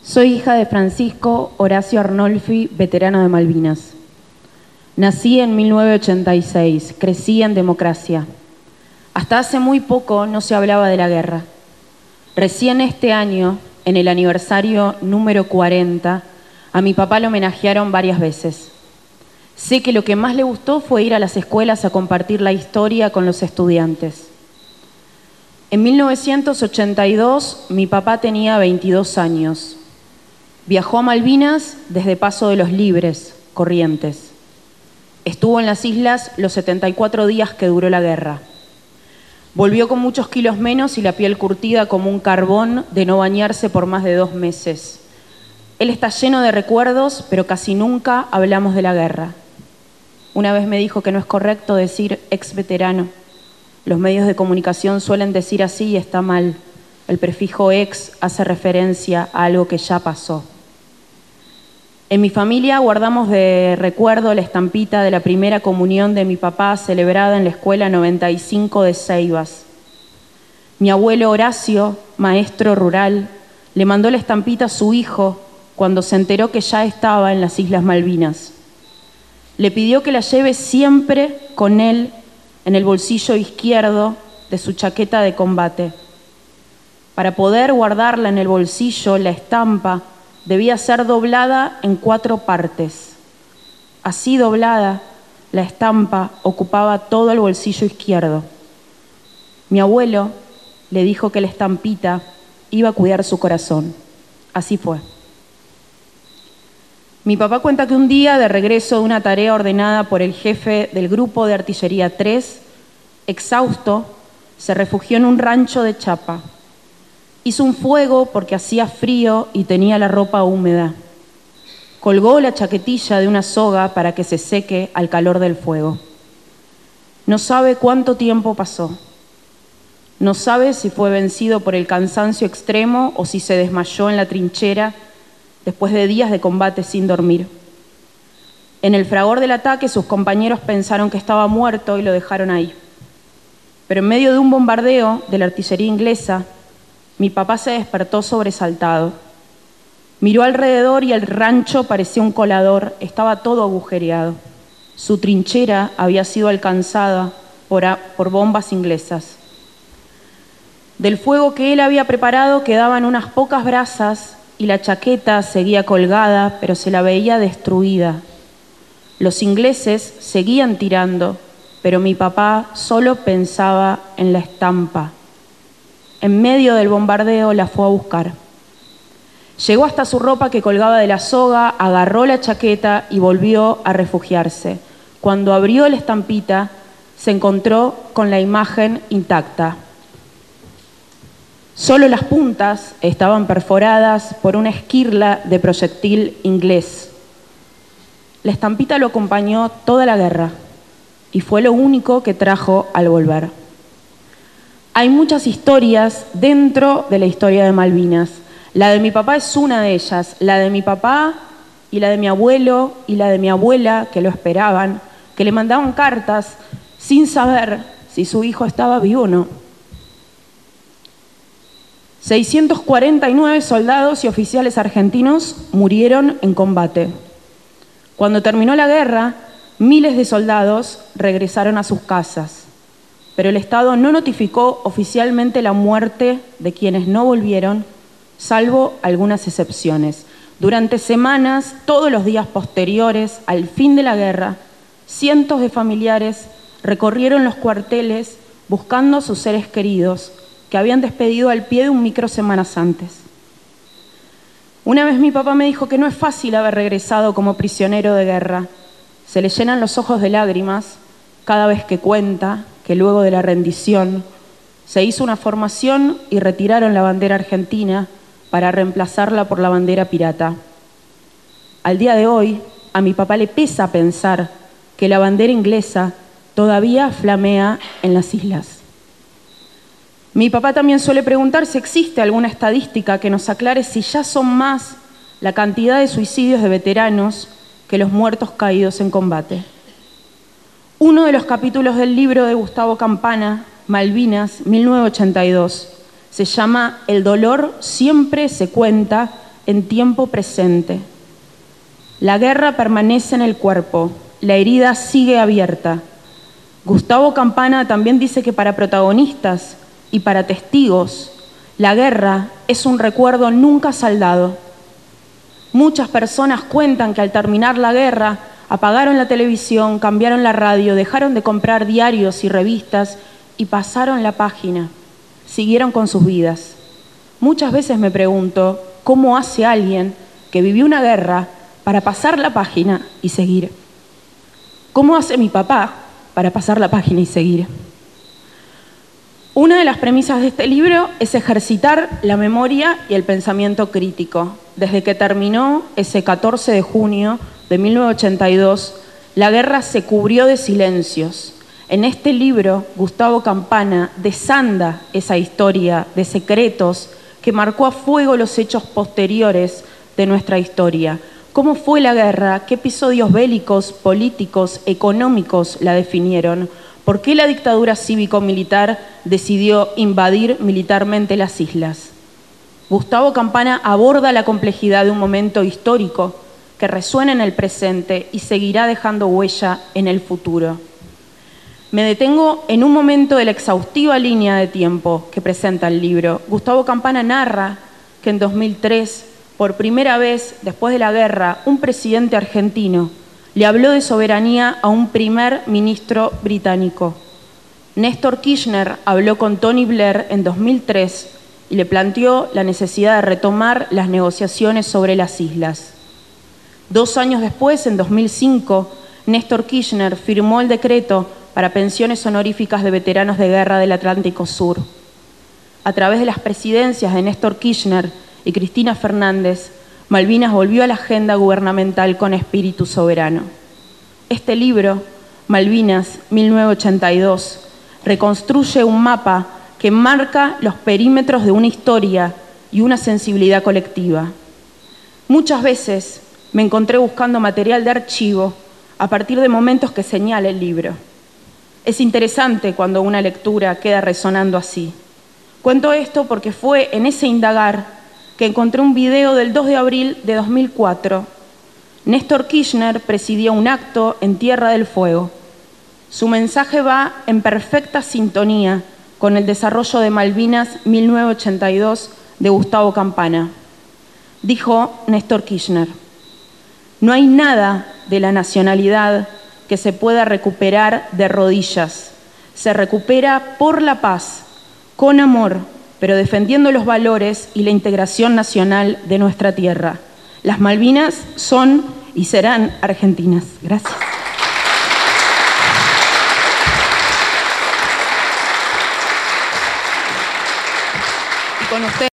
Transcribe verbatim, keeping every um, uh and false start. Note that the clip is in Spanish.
Soy hija de Francisco Horacio Arnolfi, veterano de Malvinas. Nací en mil novecientos ochenta y seis, crecí en democracia. Hasta hace muy poco no se hablaba de la guerra. Recién este año, en el aniversario número cuarenta, a mi papá lo homenajearon varias veces. Sé que lo que más le gustó fue ir a las escuelas a compartir la historia con los estudiantes. En mil novecientos ochenta y dos, mi papá tenía veintidós años. Viajó a Malvinas desde Paso de los Libres, Corrientes. Estuvo en las islas los setenta y cuatro días que duró la guerra. Volvió con muchos kilos menos y la piel curtida como un carbón de no bañarse por más de dos meses. Él está lleno de recuerdos, pero casi nunca hablamos de la guerra. Una vez me dijo que no es correcto decir ex veterano. Los medios de comunicación suelen decir así y está mal. El prefijo ex hace referencia a algo que ya pasó. En mi familia guardamos de recuerdo la estampita de la primera comunión de mi papá celebrada en la escuela noventa y cinco de Ceibas. Mi abuelo Horacio, maestro rural, le mandó la estampita a su hijo cuando se enteró que ya estaba en las Islas Malvinas. Le pidió que la lleve siempre con él en el bolsillo izquierdo de su chaqueta de combate. Para poder guardarla en el bolsillo, la estampa debía ser doblada en cuatro partes. Así doblada, la estampa ocupaba todo el bolsillo izquierdo. Mi abuelo le dijo que la estampita iba a cuidar su corazón. Así fue. Mi papá cuenta que un día, de regreso de una tarea ordenada por el jefe del grupo de artillería tres, exhausto, se refugió en un rancho de chapa. Hizo un fuego porque hacía frío y tenía la ropa húmeda. Colgó la chaquetilla de una soga para que se seque al calor del fuego. No sabe cuánto tiempo pasó. No sabe si fue vencido por el cansancio extremo o si se desmayó en la trinchera después de días de combate sin dormir. En el fragor del ataque, sus compañeros pensaron que estaba muerto y lo dejaron ahí. Pero en medio de un bombardeo de la artillería inglesa, mi papá se despertó sobresaltado. Miró alrededor y el rancho parecía un colador, estaba todo agujereado. Su trinchera había sido alcanzada por, a, por bombas inglesas. Del fuego que él había preparado quedaban unas pocas brasas y la chaqueta seguía colgada, pero se la veía destruida. Los ingleses seguían tirando, pero mi papá solo pensaba en la estampa. En medio del bombardeo la fue a buscar. Llegó hasta su ropa que colgaba de la soga, agarró la chaqueta y volvió a refugiarse. Cuando abrió la estampita, se encontró con la imagen intacta. Solo las puntas estaban perforadas por una esquirla de proyectil inglés. La estampita lo acompañó toda la guerra y fue lo único que trajo al volver. Hay muchas historias dentro de la historia de Malvinas. La de mi papá es una de ellas. La de mi papá y la de mi abuelo y la de mi abuela, que lo esperaban, que le mandaban cartas sin saber si su hijo estaba vivo o no. seiscientos cuarenta y nueve soldados y oficiales argentinos murieron en combate. Cuando terminó la guerra, miles de soldados regresaron a sus casas, pero el Estado no notificó oficialmente la muerte de quienes no volvieron, salvo algunas excepciones. Durante semanas, todos los días posteriores al fin de la guerra, cientos de familiares recorrieron los cuarteles buscando a sus seres queridos que habían despedido al pie de un micro semanas antes. Una vez mi papá me dijo que no es fácil haber regresado como prisionero de guerra. Se le llenan los ojos de lágrimas cada vez que cuenta que luego de la rendición se hizo una formación y retiraron la bandera argentina para reemplazarla por la bandera pirata. Al día de hoy, a mi papá le pesa pensar que la bandera inglesa todavía flamea en las islas. Mi papá también suele preguntar si existe alguna estadística que nos aclare si ya son más la cantidad de suicidios de veteranos que los muertos caídos en combate. Uno de los capítulos del libro de Gustavo Campana, Malvinas, mil novecientos ochenta y dos, se llama El dolor siempre se cuenta en tiempo presente. La guerra permanece en el cuerpo, la herida sigue abierta. Gustavo Campana también dice que para protagonistas y para testigos, la guerra es un recuerdo nunca saldado. Muchas personas cuentan que al terminar la guerra apagaron la televisión, cambiaron la radio, dejaron de comprar diarios y revistas y pasaron la página, siguieron con sus vidas. Muchas veces me pregunto cómo hace alguien que vivió una guerra para pasar la página y seguir. ¿Cómo hace mi papá para pasar la página y seguir? Una de las premisas de este libro es ejercitar la memoria y el pensamiento crítico. Desde que terminó ese catorce de junio de mil novecientos ochenta y dos, la guerra se cubrió de silencios. En este libro, Gustavo Campana desanda esa historia de secretos que marcó a fuego los hechos posteriores de nuestra historia. ¿Cómo fue la guerra? ¿Qué episodios bélicos, políticos, económicos la definieron? ¿Por qué la dictadura cívico-militar decidió invadir militarmente las islas? Gustavo Campana aborda la complejidad de un momento histórico que resuena en el presente y seguirá dejando huella en el futuro. Me detengo en un momento de la exhaustiva línea de tiempo que presenta el libro. Gustavo Campana narra que en dos mil tres, por primera vez después de la guerra, un presidente argentino le habló de soberanía a un primer ministro británico. Néstor Kirchner habló con Tony Blair en dos mil tres y le planteó la necesidad de retomar las negociaciones sobre las islas. Dos años después, en dos mil cinco, Néstor Kirchner firmó el decreto para pensiones honoríficas de veteranos de guerra del Atlántico Sur. A través de las presidencias de Néstor Kirchner y Cristina Fernández, Malvinas volvió a la agenda gubernamental con espíritu soberano. Este libro, Malvinas, mil novecientos ochenta y dos, reconstruye un mapa que marca los perímetros de una historia y una sensibilidad colectiva. Muchas veces me encontré buscando material de archivo a partir de momentos que señala el libro. Es interesante cuando una lectura queda resonando así. Cuento esto porque fue en ese indagar que encontré un video del dos de abril de dos mil cuatro. Néstor Kirchner presidió un acto en Tierra del Fuego. Su mensaje va en perfecta sintonía con el desarrollo de Malvinas mil novecientos ochenta y dos de Gustavo Campana. Dijo Néstor Kirchner: no hay nada de la nacionalidad que se pueda recuperar de rodillas. Se recupera por la paz, con amor, pero defendiendo los valores y la integración nacional de nuestra tierra. Las Malvinas son y serán argentinas. Gracias. Y con usted.